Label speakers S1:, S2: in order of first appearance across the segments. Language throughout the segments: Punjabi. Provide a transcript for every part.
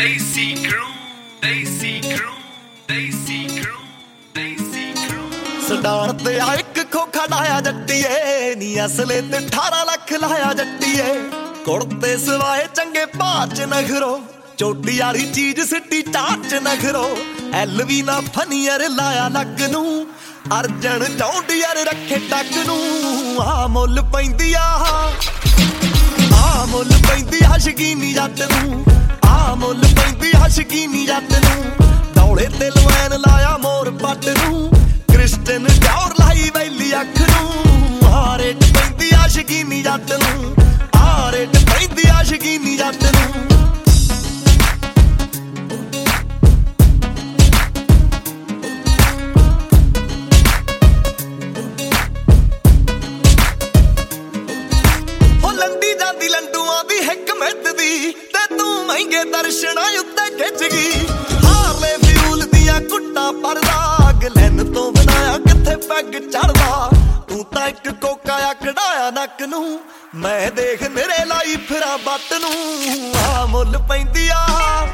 S1: Desi Crew, Desi Crew, Desi Crew, Desi Crew।
S2: ਸਡਾਣ ਤੇ ਆ ਇੱਕ ਖੋਖਾ ਡਾਇਆ ਜੱਟੀਏ ਨੀ ਅਸਲੇ ਤੇ 18 ਲੱਖ ਲਾਇਆ ਜੱਟੀਏ ਕੁੜਤੇ ਸਵਾਏ ਚੰਗੇ ਭਾਅ ਚ ਨਖਰੋ ਚੋਟੀ ਵਾਲੀ ਚੀਜ਼ ਸਿੱਟੀ ਚਾਟ ਚ ਨਖਰੋ ਐਲਵੀ ਨਾ ਫਨੀਅਰ ਲਾਇਆ ਨੱਕ ਨੂੰ ਅਰਜਨ ਚੌਂਡੀਅਰ ਰੱਖੇ ਟੱਕ ਨੂੰ ਆ ਮੁੱਲ ਪੈਂਦੀ ਆ ਮੁੱਲ ਪੈਂਦੀ ਆ ਸ਼ਕੀਨੀ ਜੱਟ ਨੂੰ ਆ ਮੁੱਲ ਪੈਂਦੀ ਆ ਸ਼ਕੀਨੀ ਜੱਟ ਨੂੰ ਦੌੜੇ ਤੇ ਲਵੈਨ ਲਾਇਆ ਮੋਰ ਪੱਟ ਨੂੰ ਕ੍ਰਿਸਟਨ ਡੌਰ ਲਾਈ ਵੈਲੀ ਅੱਖ ਨੂੰ ਆ ਰੇਟ ਪੈਂਦੀ ਆ ਸ਼ਕੀਨੀ ਜੱਟ ਨੂੰ ਆ ਰੇਟ ਪੈਂਦੀ ਆ ਸ਼ਕੀਨੀ ਜੱਟ ਨੂੰ ਲੰਡੂਆਂ ਦੀ ਹਕਮਤ ਦੀ ਤੇ ਤੂੰ ਮਹਿੰਗੇ ਦਰਸ਼ਨਾਂ ਉੱਤੇ ਖਿੱਚ ਗਈ ਹਾਰਲੇ ਫਿਊਲ ਦੀਆਂ ਕੁੱਟਾਂ ਪਰਦਾ ਗਲੈਨ ਤੋਂ ਬਣਾਇਆ ਕਿੱਥੇ ਪੈਗ ਚੜਦਾ ਤੂੰ ਤਾਂ ਇੱਕ ਕੋਕਾ ਆ ਕਢਾਇਆ ਨੱਕ ਨੂੰ ਮੈਂ ਦੇਖ ਮੇਰੇ ਲਾਈ ਫਿਰਾਂ ਬੱਟ ਨੂੰ ਆ ਮੁੱਲ ਪੈਂਦੀ ਆ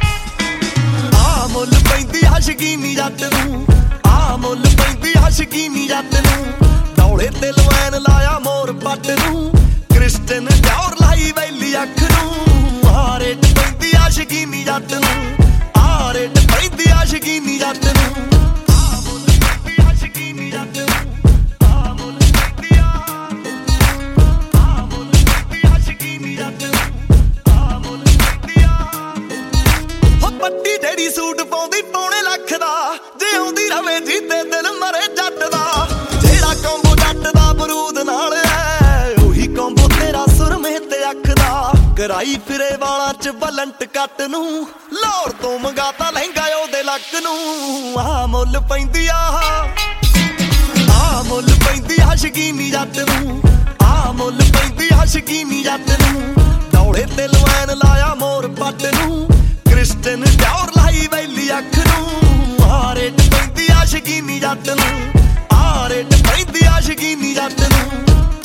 S2: ਮੁੱਲ ਪੈਂਦੀ ਆ ਸ਼ਕੀਨੀ ਜੱਟ ਨੂੰ ਆ ਮੁੱਲ ਪੈਂਦੀ ਆ ਸ਼ਕੀਨੀ ਜੱਟ ਨੂੰ ਦੌੜੇ ਤੇ ਲਵੈਨ ਲਾਇਆ ਮੋਰ ਪੱਟ ਨੂੰ ਕ੍ਰਿਸਟਨ ਡੌਰ ਲਾਈ ਵੈਲੀ ਅੱਖ ਨੂੰ ਆ ਰੇਟ ਪੈਂਦੀ ਆ ਸ਼ਕੀਨੀ ਜੱਟ ਨੂੰ ਆ ਰੇਟ ਪੈਂਦੀ ਆ ਸ਼ਕੀਨੀ ਜੱਟ ਨੂੰ ਆ ਮੁੱਲ ਪੈਂਦੀ ਆ ਸ਼ਕੀਨੀ ਜੱਟ ਨੂੰ ਆ ਮੁੱਲ ਪੈਂਦੀ ਆ ਮੁੱਲ ਪੈਂਦੀ ਆ ਸ਼ਕੀਨੀ ਜੱਟ ਨੂੰ ਆ ਮੁੱਲ ਪੈਂਦੀ ਆ ਹੋ ਪੱਟੀ ਜਿਹੜੀ ਸੂਟ ਪਾਉਂਦੀ ਪੌਣੇ ਲੱਖ ਦਾ ਜੇ ਆਉਂਦੀ ਰਵੇ ਜੀਤੇ ਦਿਲ ਮਰੇ ਜੱਟ ਦਾ ਜਿਹੜਾ ਕੰਬੋ ਜੱਟ ਦਾ ਬਰੂਦ ਨਾਲ ਤੇਰਾ ਸੁਰਮੇ ਤੇ ਅੱਖ ਦਾ ਕਰਾਈ ਫਿਰੇ ਵਾਲਾਂ ਚ ਬਲੰਟ ਕੱਟ ਨੂੰ ਲਾਹੌਰ ਤੋਂ ਮੰਗਾਤਾ ਲਹਿੰਗਾ ਉਹਦੇ ਲੱਕ ਨੂੰ ਆ ਮੁੱਲ ਪੈਂਦੀ ਆ ਮੁੱਲ ਪੈਂਦੀ ਆ ਸ਼ਕੀਨੀ ਜੱਟ ਨੂੰ ਆ ਮੁੱਲ ਪੈਂਦੀ ਆ ਸ਼ਕੀਨੀ ਜੱਟ ਨੂੰ ਦੌੜੇ ਤੇ ਲਵੈਨ ਲਾਇਆ ਮੋਰ ਪੱਟ ਨੂੰ ਕ੍ਰਿਸਟਨ ਡੌਰ ਲਾਈ ਵੈਲੀ ਅੱਖ ਨੂੰ ਆ ਰੇਟ ਪੈਂਦੀ ਆ ਸ਼ਕੀਨੀ ਜੱਟ ਨੂੰ ਆ ਰੇਟ ਪੈਂਦੀ ਆ ਸ਼ਕੀਨੀ ਜੱਟ ਨੂੰ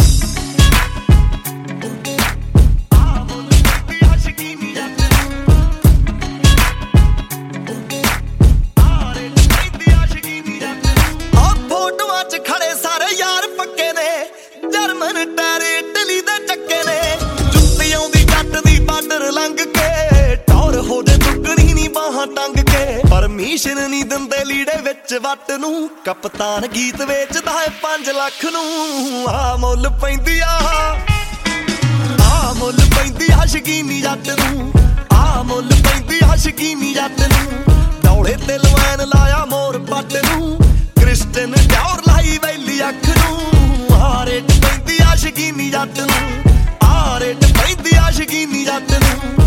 S2: ਟੈਰੇ ਇਟਲੀ ਦੇ ਚੱਕੇ ਨੇ ਜੁੱਤੀ ਆਉਂਦੀ ਜੱਟ ਦੀ ਬਾਰਡਰ ਲੰਘ ਕੇ ਟੌਰ ਹੋ ਜੇ ਦੁੱਗਣੀ ਨੀ ਬਾਹਾਂ ਟੰਗ ਕੇ ਪਰਮਿਸ਼ਨ ਨੀ ਦਿੰਦੇ ਲੀੜੇ ਵਿੱਚ ਵੱਟ ਨੂੰ ਕਪਤਾਨ ਗੀਤ ਵੇਚਦਾ ਹੈ 5 ਲੱਖ ਨੂੰ ਆ ਮੁੱਲ ਪੈਂਦੀ ਆ ਮੁੱਲ ਪੈਂਦੀ ਆ ਸ਼ਕੀਨੀ ਜੱਟ ਨੂੰ ਆ ਮੁੱਲ ਪੈਂਦੀ ਆ ਸ਼ਕੀਨੀ ਜੱਟ ਨੂੰ ਦੌੜੇ ਤੇ ਲਵੈਨ ਲਾਇਆ ਮੋਰ ਪੱਟ ਨੂੰ ਕ੍ਰਿਸਟਨ ਡੌਰ ਲਾਈ ਵੈਲੀ ਅੱਖ ਨੂੰ ਆ ਰੇਟ ਪੈਂਦੀ ਆ ਸ਼ਕੀਨੀ ਜੱਟ ਨੂੰ ਆ ਰੇਟ ਪੈਂਦੀ ਆ ਸ਼ਕੀਨੀ ਜੱਟ ਨੂੰ